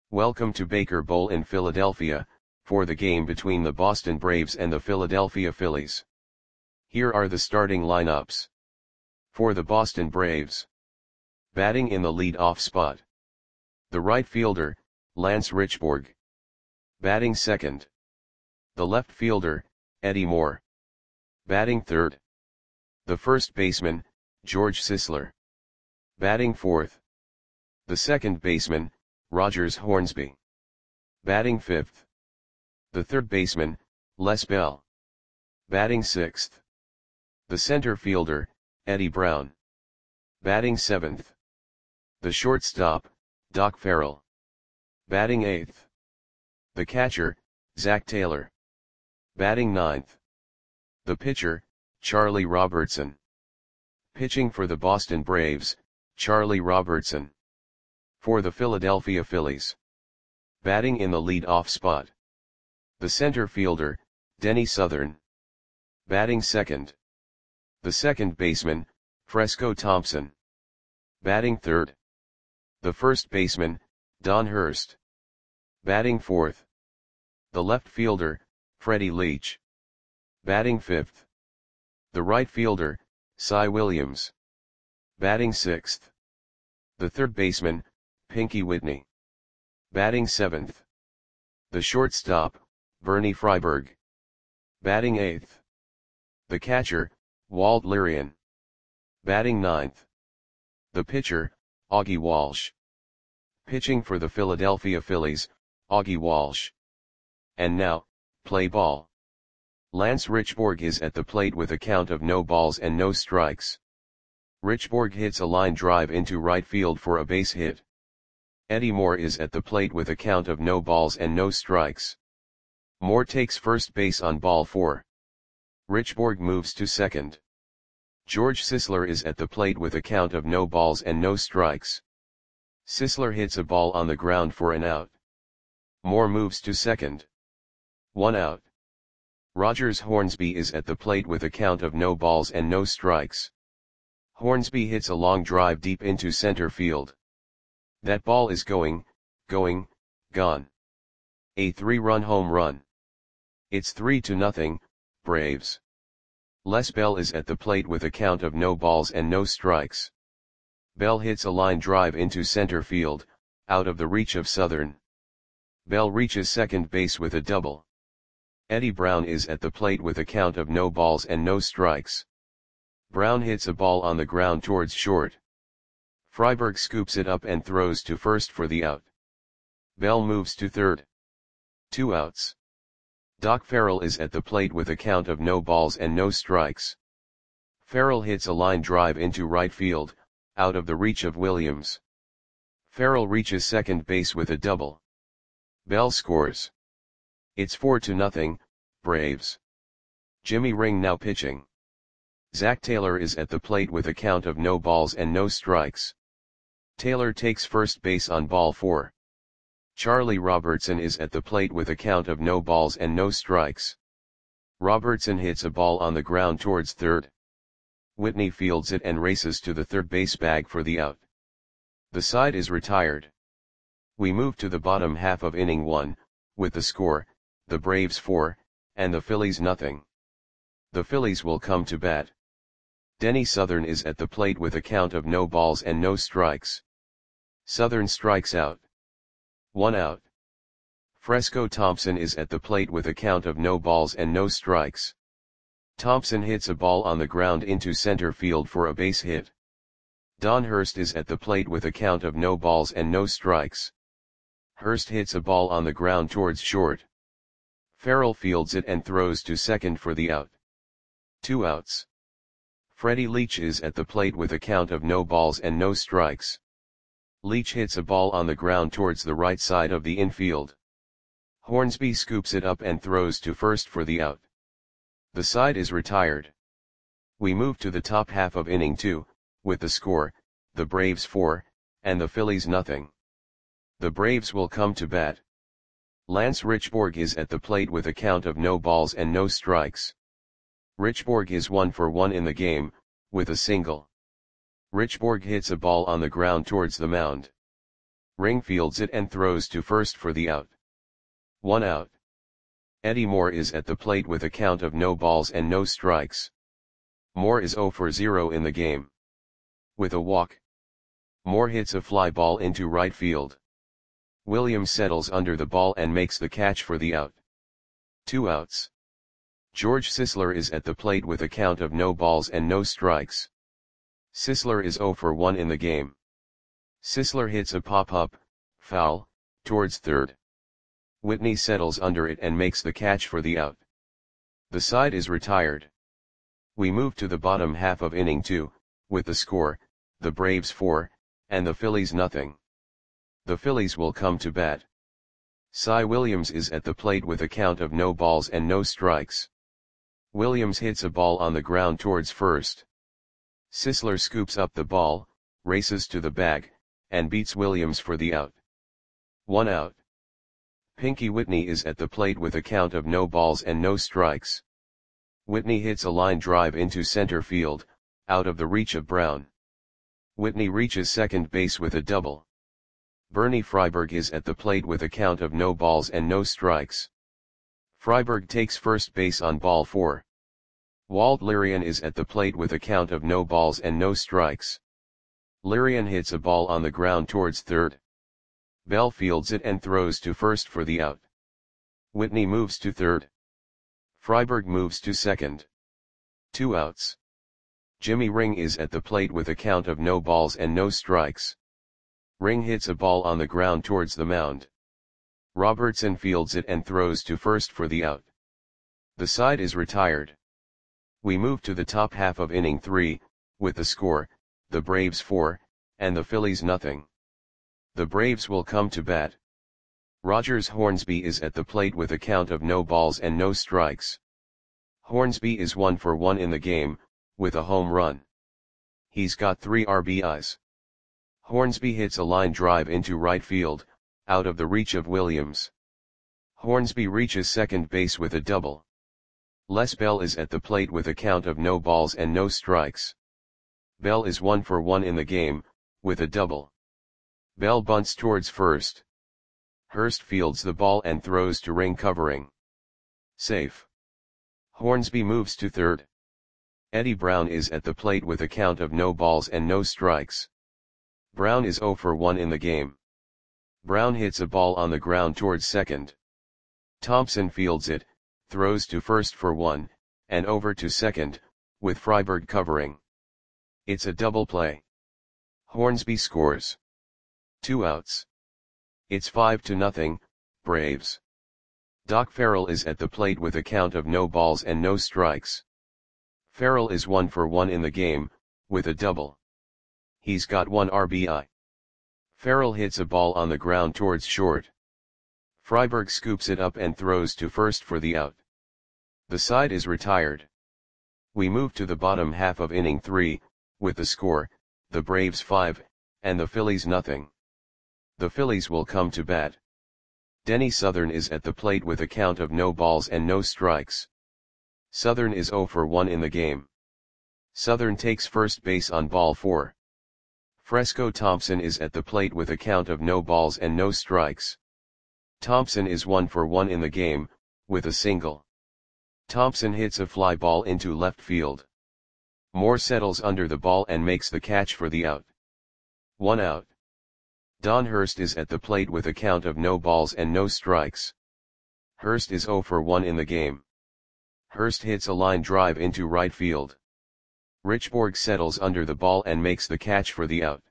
Welcome to Baker Bowl in Philadelphia, for the game between the Boston Braves and the Philadelphia Phillies. Here are the starting lineups. For the Boston Braves. Batting in the lead-off spot. The right fielder, Lance Richburg. Batting second. The left fielder, Eddie Moore. Batting third. The first baseman, George Sisler. Batting fourth. The second baseman, Rogers Hornsby. Batting fifth. The third baseman, Les Bell. Batting sixth. The center fielder, Eddie Brown. Batting seventh. The shortstop, Doc Farrell. Batting eighth. The catcher, Zach Taylor. Batting ninth. The pitcher, Charlie Robertson. Pitching for the Boston Braves, Charlie Robertson. For the Philadelphia Phillies. Batting in the lead-off spot. The center fielder, Denny Southern. Batting second. The second baseman, Fresco Thompson. Batting third. The first baseman, Don Hurst. Batting fourth. The left fielder, Freddie Leach. Batting fifth. The right fielder, Cy Williams. Batting sixth. The third baseman, Pinky Whitney. Batting seventh. The shortstop, Bernie Freiberg. Batting eighth. The catcher, Walt Lirian. Batting ninth. The pitcher, Augie Walsh. Pitching for the Philadelphia Phillies, Augie Walsh. And now, play ball. Lance Richburg is at the plate with a count of no balls and no strikes. Richburg hits a line drive into right field for a base hit. Eddie Moore is at the plate with a count of no balls and no strikes. Moore takes first base on ball 4. Richburg moves to second. George Sisler is at the plate with a count of no balls and no strikes. Sisler hits a ball on the ground for an out. Moore moves to second. 1 out. Rogers Hornsby is at the plate with a count of no balls and no strikes. Hornsby hits a long drive deep into center field. That ball is gone. A 3-run home run. It's 3-0, Braves. Les Bell is at the plate with a count of no balls and no strikes. Bell hits a line drive into center field, out of the reach of Southern. Bell reaches second base with a double. Eddie Brown is at the plate with a count of no balls and no strikes. Brown hits a ball on the ground towards short. Freiberg scoops it up and throws to first for the out. Bell moves to third. 2 outs. Doc Farrell is at the plate with a count of no balls and no strikes. Farrell hits a line drive into right field, out of the reach of Williams. Farrell reaches second base with a double. Bell scores. It's 4-0, Braves. Jimmy Ring now pitching. Zach Taylor is at the plate with a count of no balls and no strikes. Taylor takes first base on ball 4. Charlie Robertson is at the plate with a count of no balls and no strikes. Robertson hits a ball on the ground towards third. Whitney fields it and races to the third base bag for the out. The side is retired. We move to the bottom half of inning 1, with the score, the Braves 4, and the Phillies nothing. The Phillies will come to bat. Denny Southern is at the plate with a count of no balls and no strikes. Southern strikes out. 1 out. Fresco Thompson is at the plate with a count of no balls and no strikes. Thompson hits a ball on the ground into center field for a base hit. Don Hurst is at the plate with a count of no balls and no strikes. Hurst hits a ball on the ground towards short. Farrell fields it and throws to second for the out. 2 outs. Freddie Leach is at the plate with a count of no balls and no strikes. Leach hits a ball on the ground towards the right side of the infield. Hornsby scoops it up and throws to first for the out. The side is retired. We move to the top half of inning 2, with the score, the Braves 4, and the Phillies nothing. The Braves will come to bat. Lance Richburg is at the plate with a count of no balls and no strikes. Richburg is 1 for 1 in the game, with a single. Richburg hits a ball on the ground towards the mound. Ring fields it and throws to first for the out. 1 out. Eddie Moore is at the plate with a count of no balls and no strikes. Moore is 0 for 0 in the game. With a walk, Moore hits a fly ball into right field. Williams settles under the ball and makes the catch for the out. 2 outs. George Sisler is at the plate with a count of no balls and no strikes. Sisler is 0 for 1 in the game. Sisler hits a pop-up, foul, towards third. Whitney settles under it and makes the catch for the out. The side is retired. We move to the bottom half of inning 2, with the score, the Braves 4, and the Phillies nothing. The Phillies will come to bat. Cy Williams is at the plate with a count of no balls and no strikes. Williams hits a ball on the ground towards first. Sisler scoops up the ball, races to the bag, and beats Williams for the out. 1 out. Pinky Whitney is at the plate with a count of no balls and no strikes. Whitney hits a line drive into center field, out of the reach of Brown. Whitney reaches second base with a double. Bernie Freiberg is at the plate with a count of no balls and no strikes. Freiberg takes first base on ball 4. Walt Lirian is at the plate with a count of no balls and no strikes. Lirian hits a ball on the ground towards third. Bell fields it and throws to first for the out. Whitney moves to third. Freiberg moves to second. 2 outs. Jimmy Ring is at the plate with a count of no balls and no strikes. Ring hits a ball on the ground towards the mound. Robertson fields it and throws to first for the out. The side is retired. We move to the top half of inning 3, with the score, the Braves 4, and the Phillies nothing. The Braves will come to bat. Rogers Hornsby is at the plate with a count of no balls and no strikes. Hornsby is 1 for 1 in the game, with a home run. He's got 3 RBIs. Hornsby hits a line drive into right field, out of the reach of Williams. Hornsby reaches second base with a double. Les Bell is at the plate with a count of no balls and no strikes. Bell is 1 for 1 in the game, with a double. Bell bunts towards first. Hurst fields the ball and throws to Ring covering. Safe. Hornsby moves to third. Eddie Brown is at the plate with a count of no balls and no strikes. Brown is 0 for 1 in the game. Brown hits a ball on the ground towards second. Thompson fields it, throws to first for 1, and over to second, with Freiberg covering. It's a double play. Hornsby scores. 2 outs. It's 5-0, Braves. Doc Farrell is at the plate with a count of no balls and no strikes. Farrell is 1 for 1 in the game, with a double. He's got 1 RBI. Farrell hits a ball on the ground towards short. Freiberg scoops it up and throws to first for the out. The side is retired. We move to the bottom half of inning 3, with the score, the Braves 5, and the Phillies nothing. The Phillies will come to bat. Denny Southern is at the plate with a count of no balls and no strikes. Southern is 0 for 1 in the game. Southern takes first base on ball 4. Fresco Thompson is at the plate with a count of no balls and no strikes. Thompson is 1 for 1 in the game, with a single. Thompson hits a fly ball into left field. Moore settles under the ball and makes the catch for the out. 1 out. Don Hurst is at the plate with a count of no balls and no strikes. Hurst is 0 for 1 in the game. Hurst hits a line drive into right field. Richborg settles under the ball and makes the catch for the out.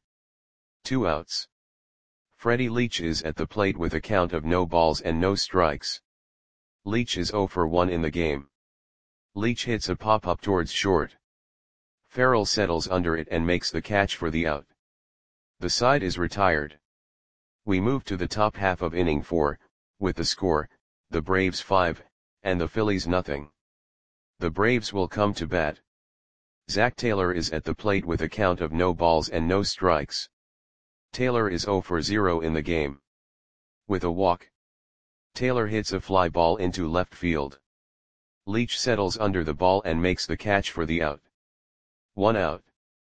2 outs. Freddie Leach is at the plate with a count of no balls and no strikes. Leach is 0 for 1 in the game. Leach hits a pop-up towards short. Farrell settles under it and makes the catch for the out. The side is retired. We move to the top half of inning 4, with the score, the Braves 5, and the Phillies nothing. The Braves will come to bat. Zach Taylor is at the plate with a count of no balls and no strikes. Taylor is 0 for 0 in the game. With a walk, Taylor hits a fly ball into left field. Leach settles under the ball and makes the catch for the out. 1 out.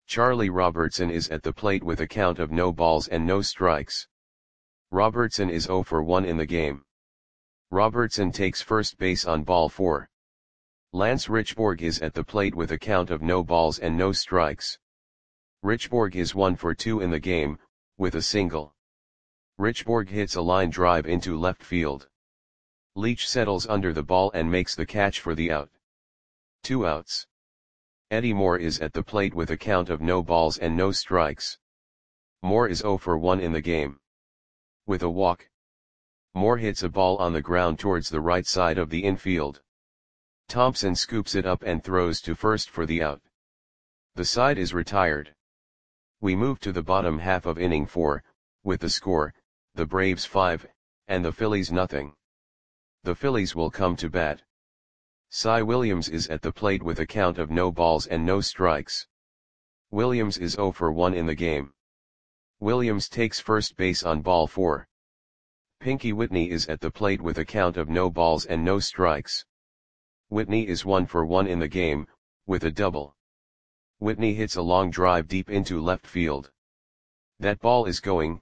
Charlie Robertson is at the plate with a count of no balls and no strikes. Robertson is 0 for 1 in the game. Robertson takes first base on ball 4. Lance Richborg is at the plate with a count of no balls and no strikes. Richborg is 1 for 2 in the game, with a single. Richborg hits a line drive into left field. Leach settles under the ball and makes the catch for the out. 2 outs. Eddie Moore is at the plate with a count of no balls and no strikes. Moore is 0 for 1 in the game. With a walk, Moore hits a ball on the ground towards the right side of the infield. Thompson scoops it up and throws to first for the out. The side is retired. We move to the bottom half of inning 4, with the score, the Braves 5, and the Phillies nothing. The Phillies will come to bat. Cy Williams is at the plate with a count of no balls and no strikes. Williams is 0 for 1 in the game. Williams takes first base on ball 4. Pinky Whitney is at the plate with a count of no balls and no strikes. Whitney is 1 for 1 in the game, with a double. Whitney hits a long drive deep into left field. That ball is gone.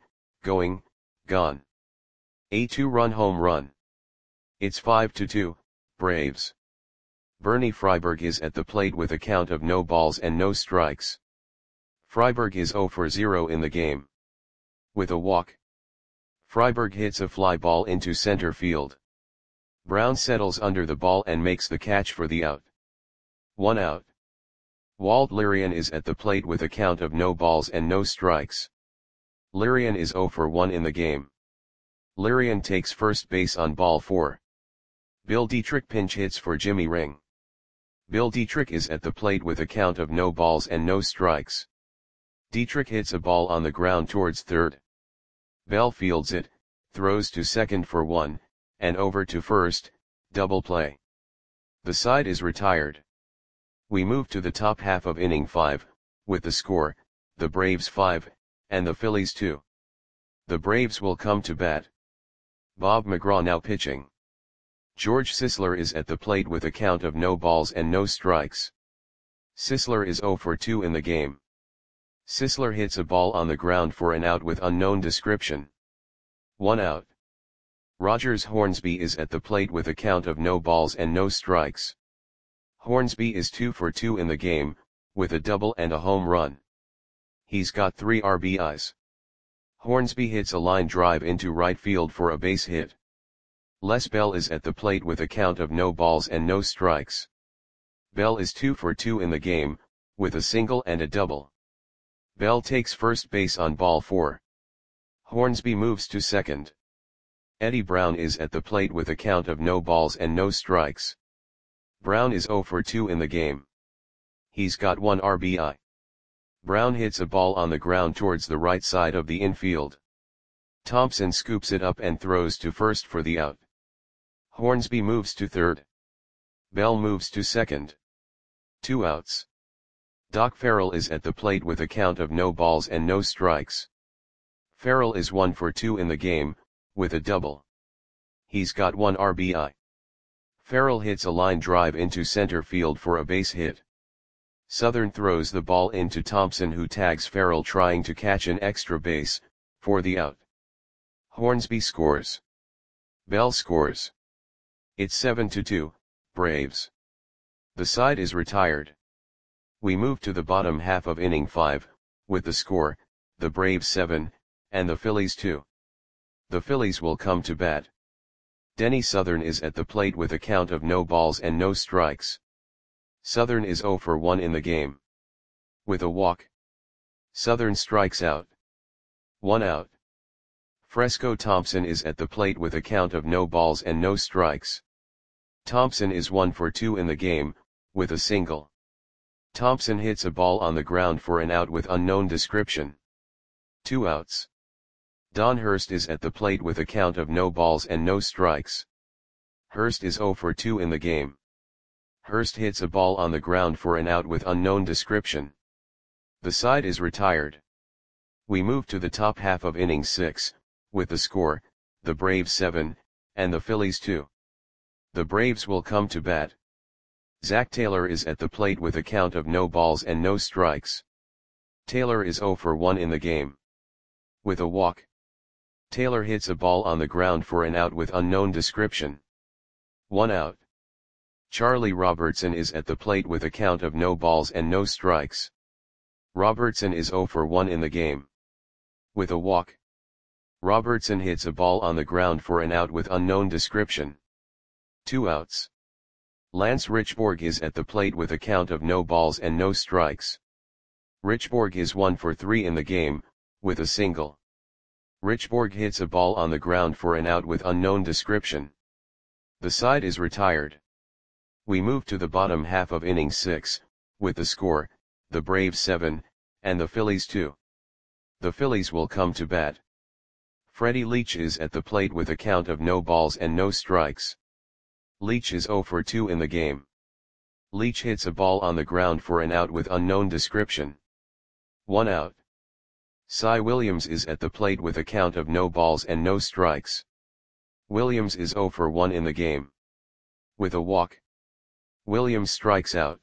A 2-run home run. It's 5-2, Braves. Bernie Freiberg is at the plate with a count of no balls and no strikes. Freiberg is 0 for 0 in the game. With a walk, Freiberg hits a fly ball into center field. Brown settles under the ball and makes the catch for the out. 1 out. Walt Lirian is at the plate with a count of no balls and no strikes. Lirian is 0 for 1 in the game. Lirian takes first base on ball 4. Bill Dietrich pinch hits for Jimmy Ring. Bill Dietrich is at the plate with a count of no balls and no strikes. Dietrich hits a ball on the ground towards third. Bell fields it, throws to second for 1, and over to first, double play. The side is retired. We move to the top half of inning 5, with the score, the Braves 5, and the Phillies 2. The Braves will come to bat. Bob McGraw now pitching. George Sisler is at the plate with a count of no balls and no strikes. Sisler is 0 for 2 in the game. Sisler hits a ball on the ground for an out with unknown description. 1 out. Rogers Hornsby is at the plate with a count of no balls and no strikes. Hornsby is 2 for 2 in the game, with a double and a home run. He's got 3 RBIs. Hornsby hits a line drive into right field for a base hit. Les Bell is at the plate with a count of no balls and no strikes. Bell is 2 for 2 in the game, with a single and a double. Bell takes first base on ball 4. Hornsby moves to second. Eddie Brown is at the plate with a count of no balls and no strikes. Brown is 0 for 2 in the game. He's got 1 RBI. Brown hits a ball on the ground towards the right side of the infield. Thompson scoops it up and throws to first for the out. Hornsby moves to third. Bell moves to second. 2 outs. Doc Farrell is at the plate with a count of no balls and no strikes. Farrell is 1 for 2 in the game, with a double. He's got 1 RBI. Farrell hits a line drive into center field for a base hit. Southern throws the ball into Thompson, who tags Farrell trying to catch an extra base, for the out. Hornsby scores. Bell scores. It's 7-2, Braves. The side is retired. We move to the bottom half of inning 5, with the score, the Braves 7, and the Phillies 2. The Phillies will come to bat. Denny Southern is at the plate with a count of no balls and no strikes. Southern is 0 for 1 in the game. With a walk, Southern strikes out. 1 out. Fresco Thompson is at the plate with a count of no balls and no strikes. Thompson is 1 for 2 in the game, with a single. Thompson hits a ball on the ground for an out with unknown description. 2 outs. Don Hurst is at the plate with a count of no balls and no strikes. Hurst is 0 for 2 in the game. Hurst hits a ball on the ground for an out with unknown description. The side is retired. We move to the top half of inning 6, with the score, the Braves 7, and the Phillies 2. The Braves will come to bat. Zach Taylor is at the plate with a count of no balls and no strikes. Taylor is 0 for 1 in the game. With a walk. Taylor hits a ball on the ground for an out with unknown description. 1 out. Charlie Robertson is at the plate with a count of no balls and no strikes. Robertson is 0 for 1 in the game. With a walk. Robertson hits a ball on the ground for an out with unknown description. 2 outs. Lance Richborg is at the plate with a count of no balls and no strikes. Richborg is 1 for 3 in the game, with a single. Richborg hits a ball on the ground for an out with unknown description. The side is retired. We move to the bottom half of inning 6, with the score, the Braves 7, and the Phillies 2. The Phillies will come to bat. Freddie Leach is at the plate with a count of no balls and no strikes. Leach is 0 for 2 in the game. Leach hits a ball on the ground for an out with unknown description. 1 out. Cy Williams is at the plate with a count of no balls and no strikes. Williams is 0 for 1 in the game. With a walk. Williams strikes out.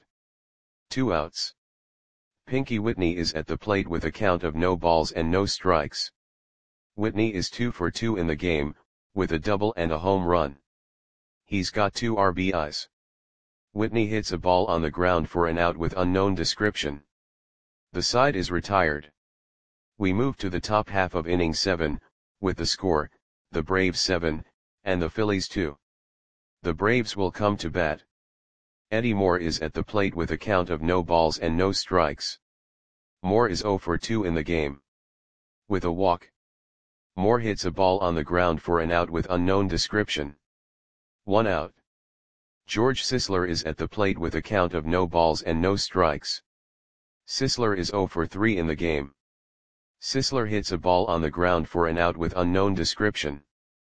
2 outs. Pinky Whitney is at the plate with a count of no balls and no strikes. Whitney is 2 for 2 in the game, with a double and a home run. He's got 2 RBIs. Whitney hits a ball on the ground for an out with unknown description. The side is retired. We move to the top half of inning 7, with the score, the Braves 7, and the Phillies 2. The Braves will come to bat. Eddie Moore is at the plate with a count of no balls and no strikes. Moore is 0 for 2 in the game. With a walk. Moore hits a ball on the ground for an out with unknown description. 1 out. George Sisler is at the plate with a count of no balls and no strikes. Sisler is 0 for 3 in the game. Sisler hits a ball on the ground for an out with unknown description.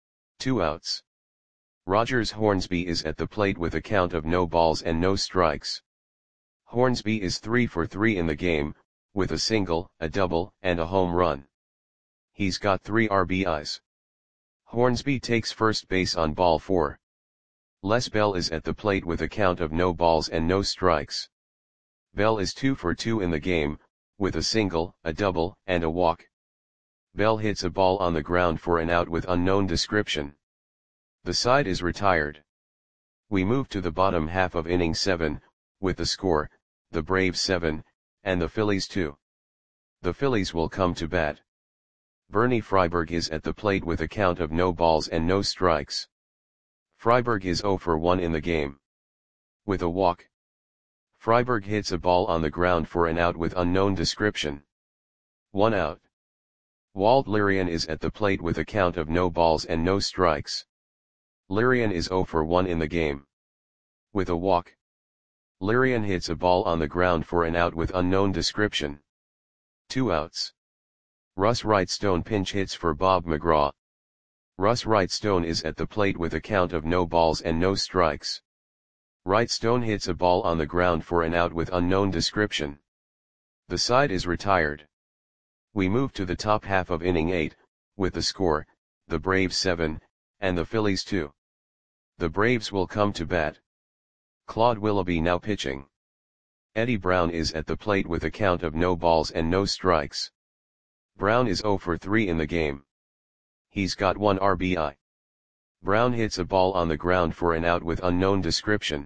2 outs. Rogers Hornsby is at the plate with a count of no balls and no strikes. Hornsby is 3 for 3 in the game, with a single, a double, and a home run. He's got 3 RBIs. Hornsby takes first base on ball 4. Les Bell is at the plate with a count of no balls and no strikes. Bell is 2 for 2 in the game, with a single, a double, and a walk. Bell hits a ball on the ground for an out with unknown description. The side is retired. We move to the bottom half of inning 7, with the score, the Braves 7, and the Phillies 2. The Phillies will come to bat. Bernie Freiberg is at the plate with a count of no balls and no strikes. Freiberg is 0 for 1 in the game. With a walk. Freiberg hits a ball on the ground for an out with unknown description. 1 out. Walt Lirian is at the plate with a count of no balls and no strikes. Lirian is 0 for 1 in the game. With a walk. Lirian hits a ball on the ground for an out with unknown description. 2 outs. Russ Wrightstone pinch hits for Bob McGraw. Russ Wrightstone is at the plate with a count of no balls and no strikes. Wrightstone hits a ball on the ground for an out with unknown description. The side is retired. We move to the top half of inning 8, with the score, the Braves 7, and the Phillies 2. The Braves will come to bat. Claude Willoughby now pitching. Eddie Brown is at the plate with a count of no balls and no strikes. Brown is 0 for 3 in the game. He's got 1 RBI. Brown hits a ball on the ground for an out with unknown description.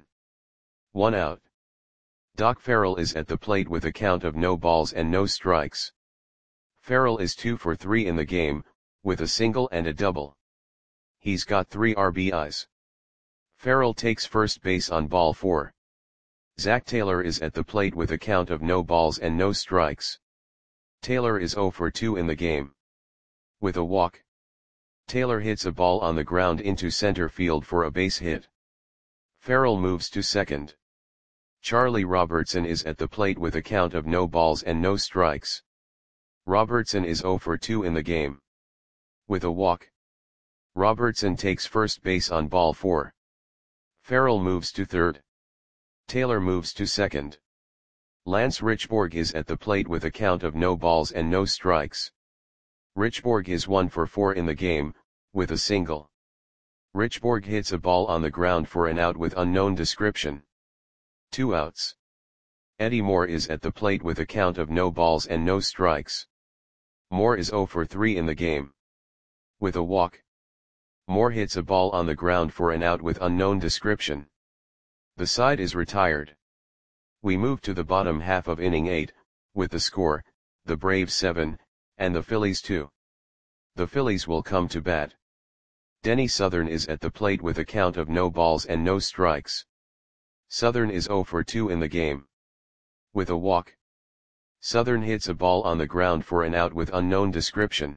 1 out. Doc Farrell is at the plate with a count of no balls and no strikes. Farrell is 2 for 3 in the game, with a single and a double. He's got 3 RBIs. Farrell takes first base on ball 4. Zach Taylor is at the plate with a count of no balls and no strikes. Taylor is 0 for 2 in the game. With a walk. Taylor hits a ball on the ground into center field for a base hit. Farrell moves to second. Charlie Robertson is at the plate with a count of no balls and no strikes. Robertson is 0 for 2 in the game. With a walk. Robertson takes first base on ball 4. Farrell moves to third. Taylor moves to second. Lance Richborg is at the plate with a count of no balls and no strikes. Richborg is 1 for 4 in the game, with a single. Richborg hits a ball on the ground for an out with unknown description. 2 outs. Eddie Moore is at the plate with a count of no balls and no strikes. Moore is 0 for 3 in the game. With a walk, Moore hits a ball on the ground for an out with unknown description. The side is retired. We move to the bottom half of inning 8, with the score, the Braves 7, and the Phillies 2. The Phillies will come to bat. Denny Southern is at the plate with a count of no balls and no strikes. Southern is 0 for 2 in the game. With a walk, Southern hits a ball on the ground for an out with unknown description.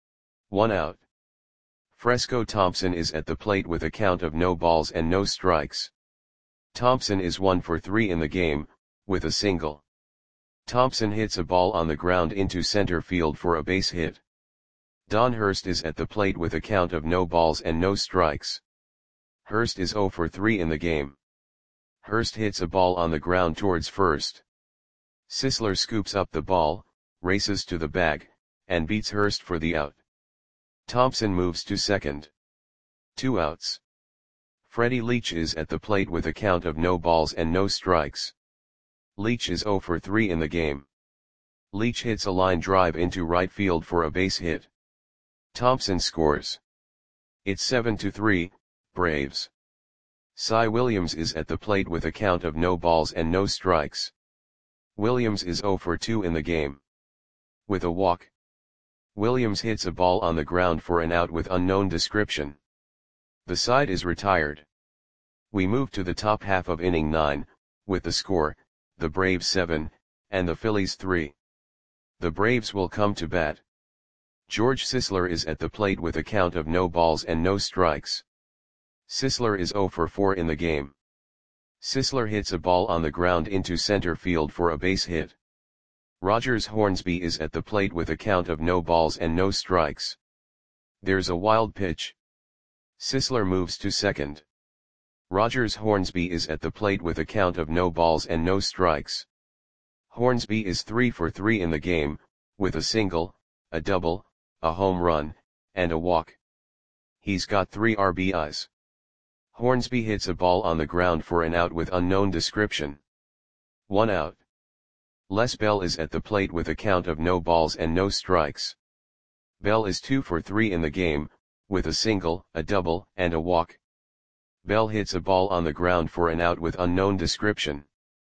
1 out. Fresco Thompson is at the plate with a count of no balls and no strikes. Thompson is 1 for 3 in the game, with a single. Thompson hits a ball on the ground into center field for a base hit. Don Hurst is at the plate with a count of no balls and no strikes. Hurst is 0 for 3 in the game. Hurst hits a ball on the ground towards first. Sisler scoops up the ball, races to the bag, and beats Hurst for the out. Thompson moves to second. 2 outs. Freddie Leach is at the plate with a count of no balls and no strikes. Leach is 0 for 3 in the game. Leach hits a line drive into right field for a base hit. Thompson scores. It's 7-3, Braves. Cy Williams is at the plate with a count of no balls and no strikes. Williams is 0 for 2 in the game. With a walk, Williams hits a ball on the ground for an out with unknown description. The side is retired. We move to the top half of inning 9, with the score, the Braves 7, and the Phillies 3. The Braves will come to bat. George Sisler is at the plate with a count of no balls and no strikes. Sisler is 0 for 4 in the game. Sisler hits a ball on the ground into center field for a base hit. Rogers Hornsby is at the plate with a count of no balls and no strikes. There's a wild pitch. Sisler moves to second. Rogers Hornsby is at the plate with a count of no balls and no strikes. Hornsby is 3 for 3 in the game, with a single, a double, a home run, and a walk. He's got 3 RBIs. Hornsby hits a ball on the ground for an out with unknown description. 1 out. Les Bell is at the plate with a count of no balls and no strikes. Bell is 2 for 3 in the game, with a single, a double, and a walk. Bell hits a ball on the ground for an out with unknown description.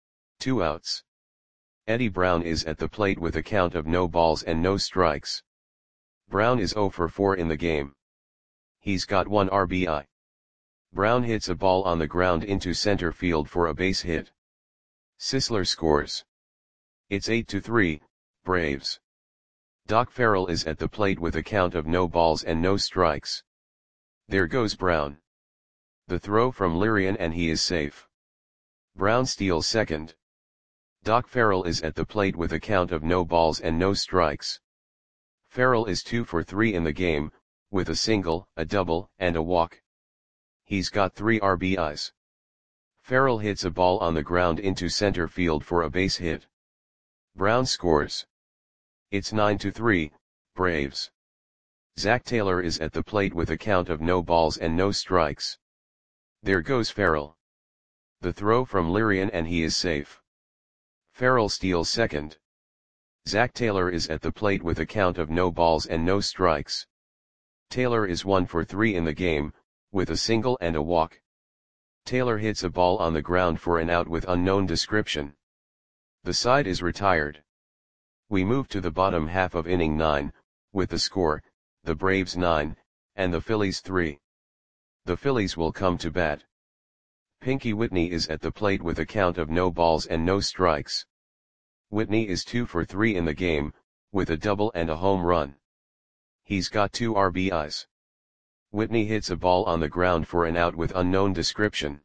2 outs. Eddie Brown is at the plate with a count of no balls and no strikes. Brown is 0 for 4 in the game. He's got 1 RBI. Brown hits a ball on the ground into center field for a base hit. Sisler scores. It's 8-3, Braves. Doc Farrell is at the plate with a count of no balls and no strikes. There goes Brown. The throw from Lirian and he is safe. Brown steals second. Doc Farrell is at the plate with a count of no balls and no strikes. Farrell is 2 for 3 in the game, with a single, a double, and a walk. He's got 3 RBIs. Farrell hits a ball on the ground into center field for a base hit. Brown scores. It's 9-3, Braves. Zach Taylor is at the plate with a count of no balls and no strikes. There goes Farrell. The throw from Lirian and he is safe. Farrell steals second. Zach Taylor is at the plate with a count of no balls and no strikes. Taylor is 1 for 3 in the game, with a single and a walk. Taylor hits a ball on the ground for an out with unknown description. The side is retired. We move to the bottom half of inning 9, with the score, the Braves 9, and the Phillies 3. The Phillies will come to bat. Pinky Whitney is at the plate with a count of no balls and no strikes. Whitney is 2 for 3 in the game, with a double and a home run. He's got 2 RBIs. Whitney hits a ball on the ground for an out with unknown description.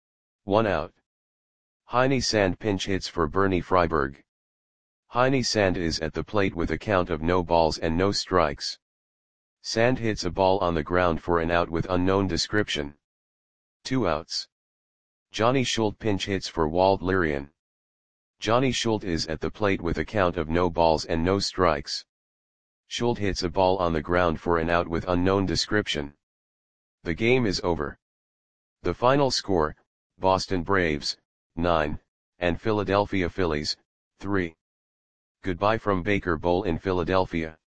1 out. Heine Sand pinch hits for Bernie Freiberg. Heine Sand is at the plate with a count of no balls and no strikes. Sand hits a ball on the ground for an out with unknown description. 2 outs. Johnny Schult pinch hits for Walt Lirian. Johnny Schult is at the plate with a count of no balls and no strikes. Schult hits a ball on the ground for an out with unknown description. The game is over. The final score, Boston Braves, 9, and Philadelphia Phillies, 3. Goodbye from Baker Bowl in Philadelphia.